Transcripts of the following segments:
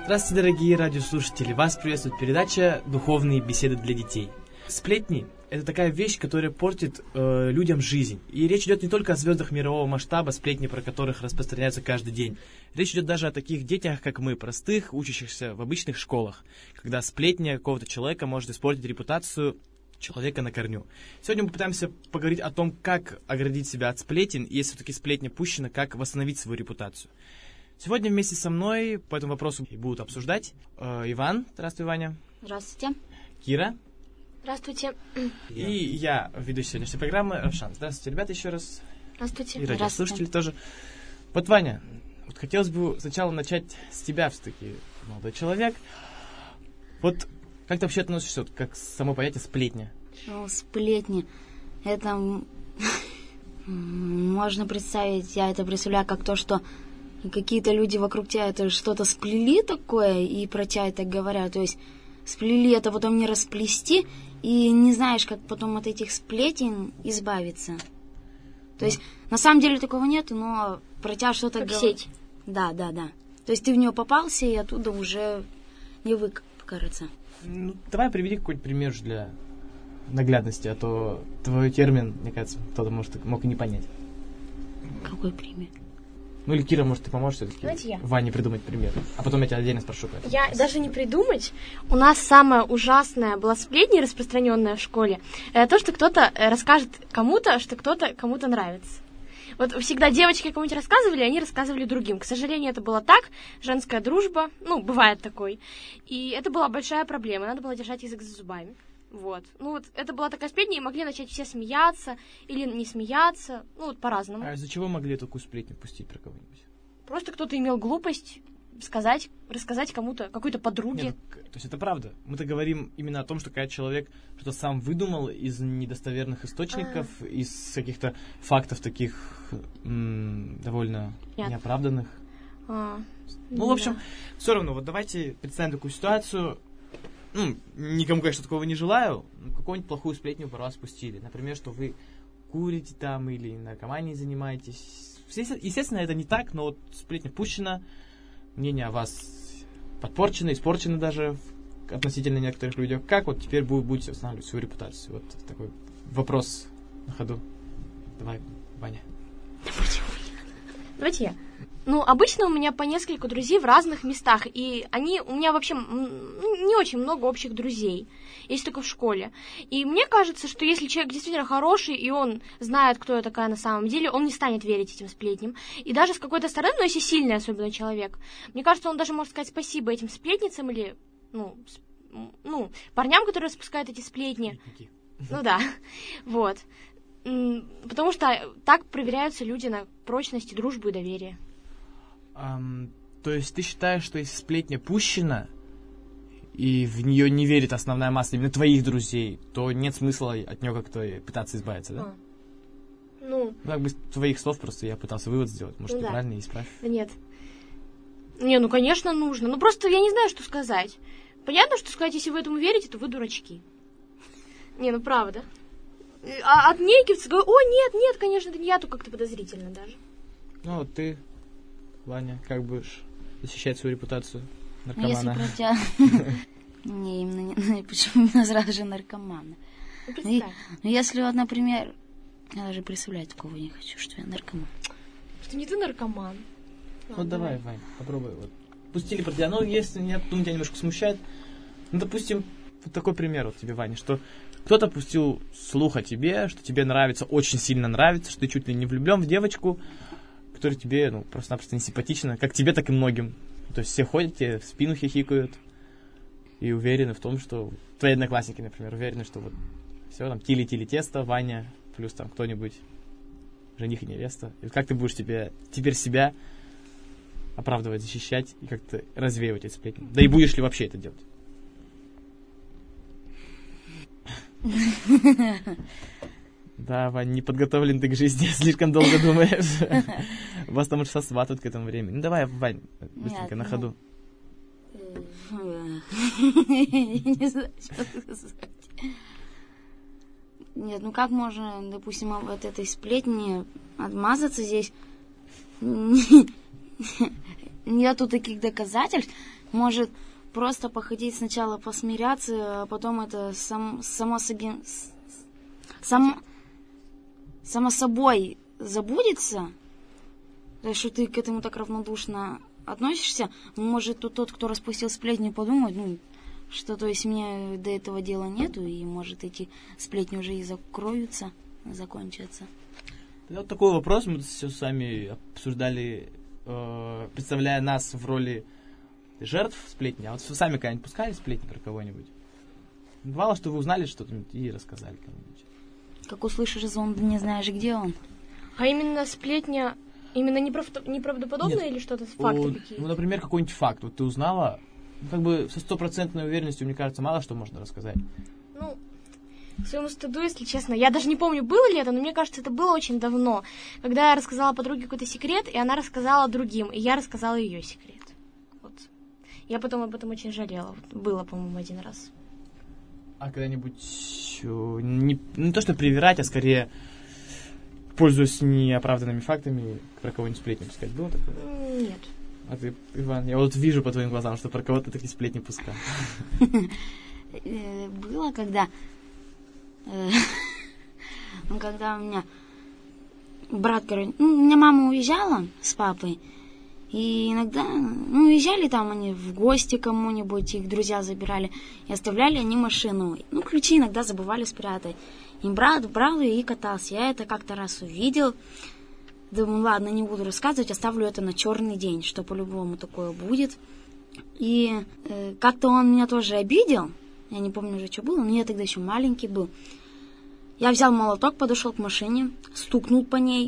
Здравствуйте, дорогие радиослушатели! Вас приветствует передача «Духовные беседы для детей». Сплетни – это такая вещь, которая портит людям жизнь. И речь идет не только о звездах мирового масштаба, сплетни про которых распространяются каждый день. Речь идет даже о таких детях, как мы, простых, учащихся в обычных школах, когда сплетня какого-то человека может испортить репутацию человека на корню. Сегодня мы попытаемся поговорить о том, как оградить себя от сплетен, и если все-таки сплетня пущена, как восстановить свою репутацию. Сегодня вместе со мной по этому вопросу будут обсуждать Иван. Здравствуй, Ваня. Здравствуйте. Кира. Здравствуйте. И я, ведущий сегодняшней программы, Равшан. Здравствуйте, ребята, еще раз. Здравствуйте. И радиослушатели тоже. Вот, Ваня, вот хотелось бы сначала начать с тебя, все-таки, молодой человек. Вот как ты вообще относишься вот, как само понятие сплетня? Ну, сплетни. Это можно представить, я это представляю как то, что какие-то люди вокруг тебя это что-то сплели такое и про тебя это говорят. То есть сплели это потом не расплести, и не знаешь, как потом от этих сплетен избавиться. То есть на самом деле такого нет, но про тебя что-то говорят. Сеть. Да. То есть ты в нее попался, и оттуда уже не выкараться. Ну, давай приведи какой-нибудь пример для наглядности, а то твой термин, мне кажется, кто-то мог и не понять. Какой пример? Ну или Кира, может, ты поможешь все-таки Давайте я. Ване придумать пример. А потом я тебя отдельно спрошу. Я даже не придумать. У нас самая ужасная была сплетня, распространенная в школе. То, что кто-то расскажет кому-то, что кто-то кому-то нравится. Вот всегда девочки кому-нибудь рассказывали, они рассказывали другим. К сожалению, это было так. Женская дружба, бывает такой. И это была большая проблема. Надо было держать язык за зубами. Вот. Это была такая сплетня, и могли начать все смеяться или не смеяться. По-разному. А из-за чего могли такую сплетню пустить про кого-нибудь? Просто кто-то имел глупость рассказать кому-то, какой-то подруге. Нет, то есть это правда. Мы-то говорим именно о том, что когда человек что-то сам выдумал из недостоверных источников, из каких-то фактов таких довольно неоправданных. В общем, все равно, вот давайте представим такую ситуацию. Никому, конечно, такого не желаю. Какую-нибудь плохую сплетню про вас пустили. Например, что вы курите там или наркоманией занимаетесь. Естественно, это не так, но вот сплетня пущена, мнение о вас подпорчено, испорчено даже относительно некоторых людей. Как вот теперь будете восстанавливать свою репутацию? Вот такой вопрос на ходу. Давай, Ваня. Давайте я. Обычно у меня по несколько друзей в разных местах, и у меня вообще не очень много общих друзей, есть только в школе. И мне кажется, что если человек действительно хороший, и он знает, кто я такая на самом деле, он не станет верить этим сплетням. И даже с какой-то стороны, если сильный особенно человек, мне кажется, он даже может сказать спасибо этим сплетницам или, парням, которые распускают эти сплетни. Да, вот. Потому что так проверяются люди на прочность, дружбу и доверие. То есть ты считаешь, что если сплетня пущена, и в нее не верит основная масса именно твоих друзей, то нет смысла от нее как-то пытаться избавиться, да? Как бы из твоих слов просто я пытался вывод сделать. Может, неправильно, исправь. Да нет. Конечно, нужно. Просто я не знаю, что сказать. Понятно, что сказать, если вы этому верите, то вы дурачки. Правда. А отнекиваться, говорю, нет, конечно, это не я, то как-то подозрительно даже. Вот ты, Ваня, как будешь защищать свою репутацию наркомана? Если про тебя... Не, именно не... Почему именно сразу же наркомана? Если вот, например... Я даже представлять такого не хочу, что я наркоман. Что не ты наркоман. Давай, Вань, попробуй. Пустили про тебя. Если нет, тебя немножко смущает. Допустим, вот такой пример вот тебе, Ваня, что кто-то пустил слух о тебе, что тебе нравится, очень сильно нравится, что ты чуть ли не влюблен в девочку, которая тебе, просто-напросто не симпатична, как тебе, так и многим. То есть все ходят, тебе в спину хихикают и уверены в том, что... Твои одноклассники, например, уверены, что вот все, там, тили-тили тесто, Ваня, плюс там кто-нибудь, жених и невеста. И как ты будешь теперь себя оправдывать, защищать и как-то развеивать эти сплетни? Да и будешь ли вообще это делать? Да, Вань, не подготовлен ты к жизни, слишком долго думаешь. Вас там уже сосватают к этому времени. Давай, Вань, быстренько, на ходу. Не знаю, что сказать. Нет, как можно, допустим, от этой сплетни отмазаться здесь? Нету таких доказательств. может просто походить сначала посмиряться, а потом это само собой забудется, что ты к этому так равнодушно относишься. Может, тот, кто распустил сплетни, подумает, что, то есть, мне до этого дела нету, и, может, эти сплетни уже и закроются, закончатся. Вот такой вопрос мы все сами обсуждали, представляя нас в роли жертв сплетни. А вот вы сами когда-нибудь пускали сплетни про кого-нибудь? Бывало, что вы узнали что-то и рассказали кому-нибудь. Как услышишь звон, не знаешь, где он. А именно сплетня, именно неправдоподобная или что-то с фактами какие-то? Ну, например, какой-нибудь факт. Вот ты узнала, как бы со 100% уверенностью, мне кажется, мало что можно рассказать. Ну, к своему стыду, если честно, я даже не помню, было ли это, но мне кажется, это было очень давно, когда я рассказала подруге какой-то секрет, и она рассказала другим, и я рассказала ее секрет. Вот. Я потом об этом очень жалела. Было, по-моему, один раз. А когда-нибудь не то что привирать, а скорее, пользуясь неоправданными фактами, про кого-нибудь сплетни пускать? Было такое? Нет. А ты, Иван, я вот вижу по твоим глазам, что про кого-то такие сплетни пускал. Было, когда у меня брат, у меня мама уезжала с папой, и иногда, уезжали там они в гости кому-нибудь, их друзья забирали, и оставляли они машину. Ключи иногда забывали спрятать. И брат брал ее и катался. Я это как-то раз увидел. Думаю, ладно, не буду рассказывать, оставлю это на черный день, что по-любому такое будет. И как-то он меня тоже обидел. Я не помню уже, что было, но я тогда еще маленький был. Я взял молоток, подошел к машине, стукнул по ней.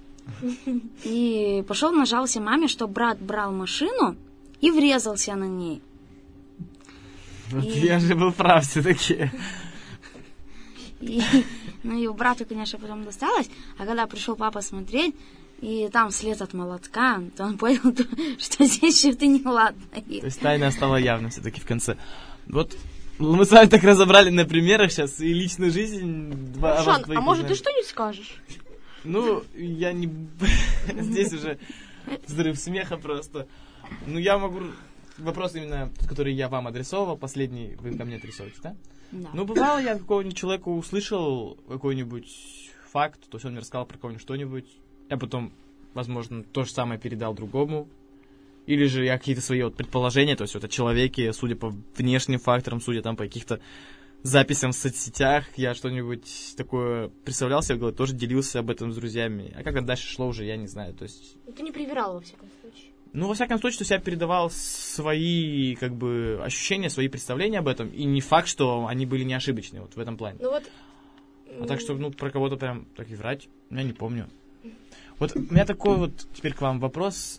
И пошел, нажался маме, что брат брал машину и врезался на ней. Вот я же был прав все-таки. И брату, конечно, потом досталось. А когда пришел папа смотреть, и там след от молотка, то он понял, что здесь что-то неладно. То есть тайна стала явно все-таки в конце. Вот мы с вами так разобрали на примерах сейчас и личную жизнь. Шан, а может ты что-нибудь скажешь? Я не... Здесь уже взрыв смеха просто. Я могу... Вопрос именно, который я вам адресовал, последний вы ко мне адресуете, да? Да. Бывало, я какого-нибудь человека услышал какой-нибудь факт, то есть он мне рассказал про кого-нибудь что-нибудь, я потом, возможно, то же самое передал другому, или же я какие-то свои предположения, то есть о человеке, судя по внешним факторам, судя там по каких-то записям в соцсетях, я что-нибудь такое представлял себе в голове, тоже делился об этом с друзьями, а как это дальше шло уже, я не знаю, то есть... Ты не привирал, во всяком случае. Во всяком случае, то есть я передавал свои, ощущения, свои представления об этом, и не факт, что они были не ошибочные, в этом плане. А так что, про кого-то прям так и врать, я не помню. У меня такой теперь к вам вопрос.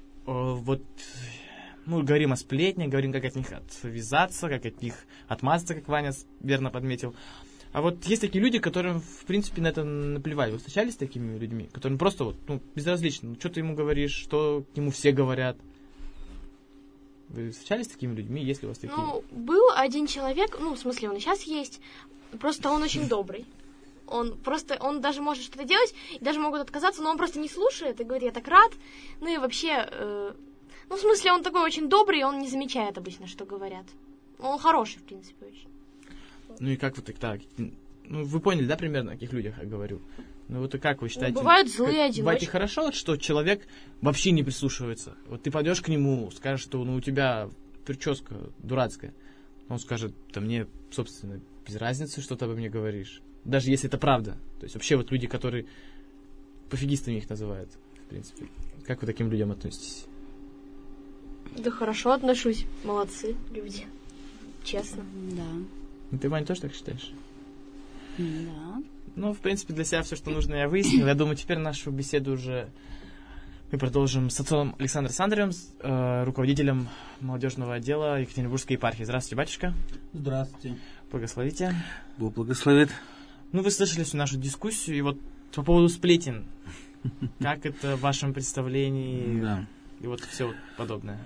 Говорим о сплетнях, говорим, как от них отвязаться, как от них отмазаться, как Ваня верно подметил. А есть такие люди, которым, в принципе, на это наплевать. Вы встречались с такими людьми, которым просто безразлично, что ты ему говоришь, что к нему все говорят? Вы встречались с такими людьми, есть ли у вас такие? Был один человек, в смысле, он и сейчас есть, просто он очень добрый. Он даже может что-то делать, и даже могут отказаться, но он просто не слушает и говорит, я так рад. И вообще, в смысле, он такой очень добрый, и он не замечает обычно, что говорят. Он хороший, в принципе, очень. И как вы так? Вы поняли, да, примерно, о каких людях я говорю? И как вы считаете? Бывают злые одиночки. Бывает и хорошо, что человек вообще не прислушивается. Ты пойдешь к нему, скажешь, что у тебя прическа дурацкая. Он скажет, да мне, собственно, без разницы, что ты обо мне говоришь. Даже если это правда. То есть вообще люди, которые пофигистами их называют, в принципе. Как вы к таким людям относитесь? Да хорошо отношусь. Молодцы люди. Честно. Да. Ты, Вань, тоже так считаешь? Да. В принципе, для себя все, что нужно, я выяснил. Я думаю, теперь нашу беседу уже мы продолжим с отцом Александром Сандровым, руководителем молодежного отдела Екатеринбургской епархии. Здравствуйте, батюшка. Здравствуйте. Благословите. Бог благословит. Вы слышали всю нашу дискуссию, и по поводу сплетен. Как это в вашем представлении? Да. И все подобное.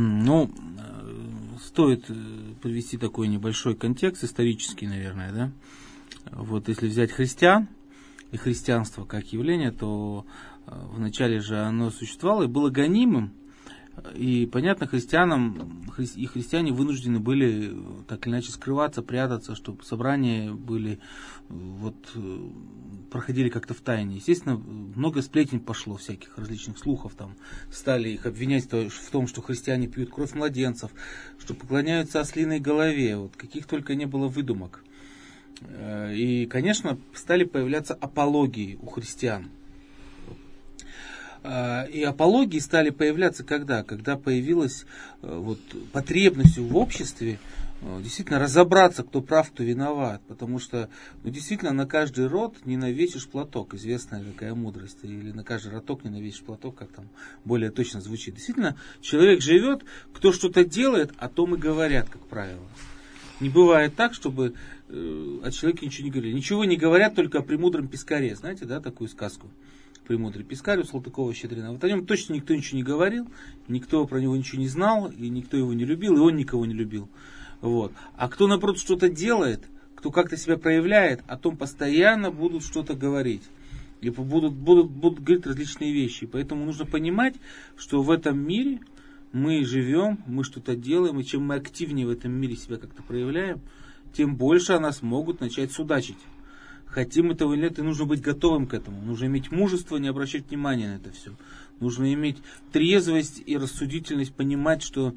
Стоит подвести такой небольшой контекст, исторический, наверное, да? Если взять христиан и христианство как явление, то вначале же оно существовало и было гонимым И, понятно, христиане вынуждены были так или иначе скрываться, прятаться, чтобы собрания проходили как-то в тайне. Естественно, много сплетен пошло, всяких различных слухов. Там стали их обвинять в том, что христиане пьют кровь младенцев, что поклоняются ослиной голове. Вот каких только не было выдумок. И, конечно, стали появляться апологии у христиан. И апологии стали появляться когда? Когда появилась потребность в обществе действительно разобраться, кто прав, кто виноват. Потому что действительно на каждый рот не навесишь платок. Известная такая мудрость. Или на каждый роток не навесишь платок, как там более точно звучит. Действительно, человек живет, кто что-то делает, о том и говорят, как правило. Не бывает так, чтобы о человеке ничего не говорили. Ничего не говорят только о премудром пескаре. Знаете, да, такую сказку? Премудрый пескарь у Салтыкова-Щедрина. Вот о нем точно никто ничего не говорил, никто про него ничего не знал, и никто его не любил, и он никого не любил. Вот. А кто, наоборот, что-то делает, кто как-то себя проявляет, о том постоянно будут что-то говорить. И будут говорить различные вещи. Поэтому нужно понимать, что в этом мире мы живем, мы что-то делаем, и чем мы активнее в этом мире себя как-то проявляем, тем больше о нас могут начать судачить. Хотим этого или нет, и нужно быть готовым к этому. Нужно иметь мужество, не обращать внимания на это все. Нужно иметь трезвость и рассудительность, понимать, что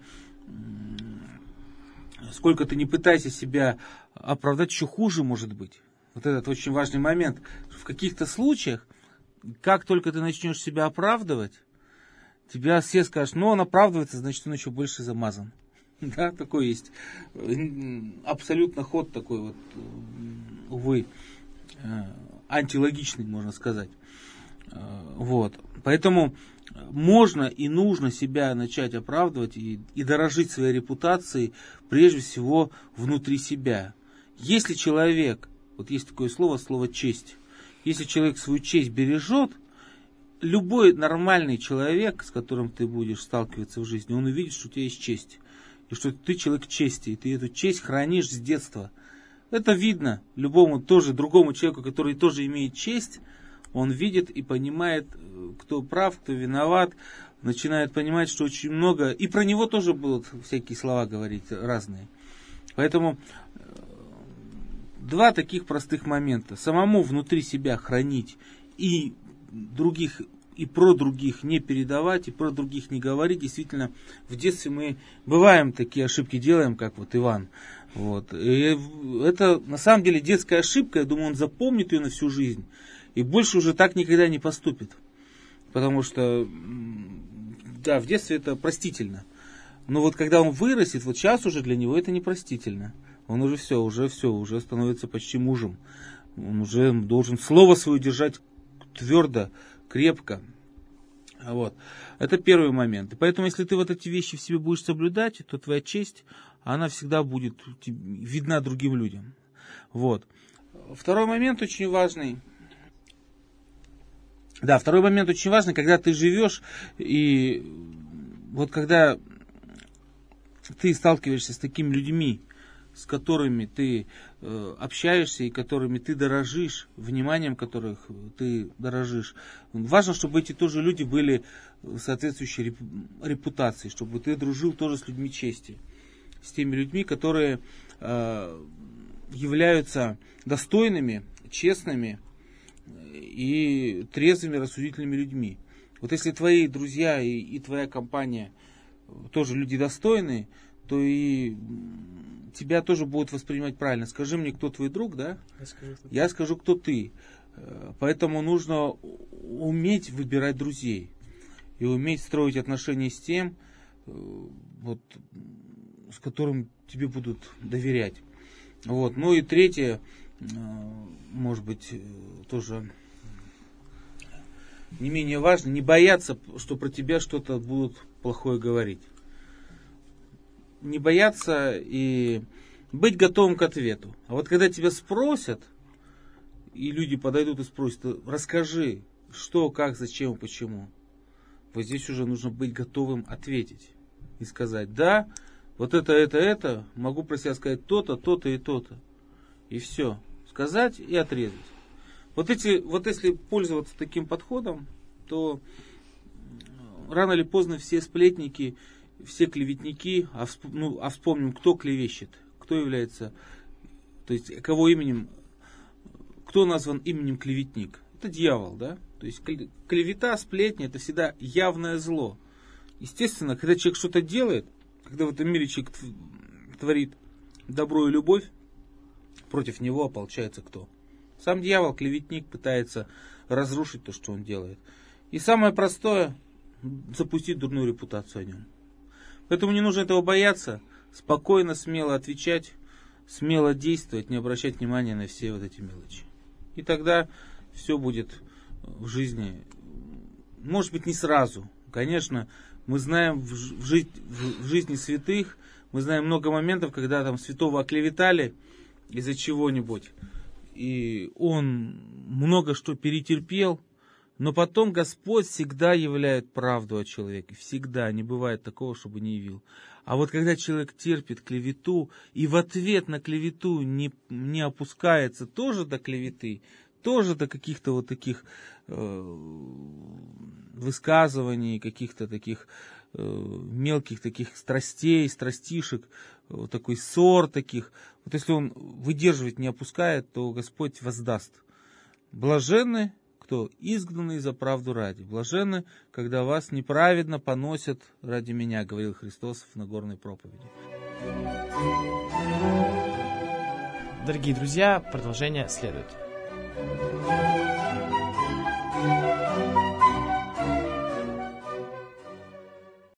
сколько ты не пытайся себя оправдать, еще хуже может быть. Вот этот очень важный момент. В каких-то случаях, как только ты начнешь себя оправдывать, тебя все скажут, он оправдывается, значит, он еще больше замазан. Да, такой есть. Абсолютно ход такой увы, антилогичный, можно сказать. Вот. Поэтому можно и нужно себя начать оправдывать и дорожить своей репутацией, прежде всего, внутри себя. Если человек, есть такое слово честь, если человек свою честь бережет, любой нормальный человек, с которым ты будешь сталкиваться в жизни, он увидит, что у тебя есть честь. И что ты человек чести, и ты эту честь хранишь с детства. Это видно любому тоже другому человеку, который тоже имеет честь. Он видит и понимает, кто прав, кто виноват. Начинает понимать, что очень много... И про него тоже будут всякие слова говорить разные. Поэтому два таких простых момента. Самому внутри себя хранить и других... И про других не передавать, и про других не говорить. Действительно, в детстве мы бываем такие ошибки делаем, как Иван. И это на самом деле детская ошибка. Я думаю, он запомнит ее на всю жизнь. И больше уже так никогда не поступит. Потому что, да, в детстве это простительно. Но когда он вырастет, сейчас уже для него это непростительно. Он уже становится почти мужем. Он уже должен слово свое держать твердо, крепко. Это первый момент. И поэтому, если ты эти вещи в себе будешь соблюдать, то твоя честь, она всегда будет видна другим людям. Второй момент очень важный. Да, второй момент очень важный, когда ты живешь, и когда ты сталкиваешься с такими людьми, с которыми ты общаешься и которыми ты дорожишь, вниманием которых ты дорожишь. Важно, чтобы эти тоже люди были соответствующей репутацией, чтобы ты дружил тоже с людьми чести, с теми людьми, которые являются достойными, честными и трезвыми, рассудительными людьми. Если твои друзья и твоя компания тоже люди достойные, то и тебя тоже будут воспринимать правильно. Скажи мне, кто твой друг, да? Я скажу, кто ты. Поэтому нужно уметь выбирать друзей. И уметь строить отношения с тем, с которым тебе будут доверять. И третье, может быть, тоже не менее важно, не бояться, что про тебя что-то будут плохое говорить. Не бояться и быть готовым к ответу. А когда тебя спросят, и люди подойдут и спросят, расскажи, что, как, зачем и почему. Здесь уже нужно быть готовым ответить. И сказать, да, это, могу про себя сказать то-то, то-то и то-то. И все. Сказать и отрезать. Если пользоваться таким подходом, то рано или поздно все сплетники, все клеветники, вспомним, кто клевещет, кто является, то есть кого именем, кто назван именем клеветник. Это дьявол, да? То есть клевета, сплетня, это всегда явное зло. Естественно, когда человек что-то делает, когда в этом мире человек творит добро и любовь, против него ополчается кто? Сам дьявол, клеветник, пытается разрушить то, что он делает. И самое простое — запустить дурную репутацию о нем. Поэтому не нужно этого бояться, спокойно, смело отвечать, смело действовать, не обращать внимания на все вот эти мелочи. И тогда все будет в жизни, может быть, не сразу. Конечно, мы знаем в жизни святых, мы знаем много моментов, когда там святого оклеветали из-за чего-нибудь, и он много что перетерпел, но потом Господь всегда являет правду о человеке, всегда, не бывает такого, чтобы не явил. А вот когда человек терпит клевету и в ответ на клевету не опускается тоже до клеветы, тоже до каких-то вот таких высказываний, каких-то таких мелких таких страстишек, вот такой ссор таких. Вот если он выдерживать не опускает, то Господь воздаст. Блаженны, кто изгнаны за правду ради. Блаженны, когда вас неправедно поносят ради меня, говорил Христос в Нагорной проповеди. Дорогие друзья, продолжение следует.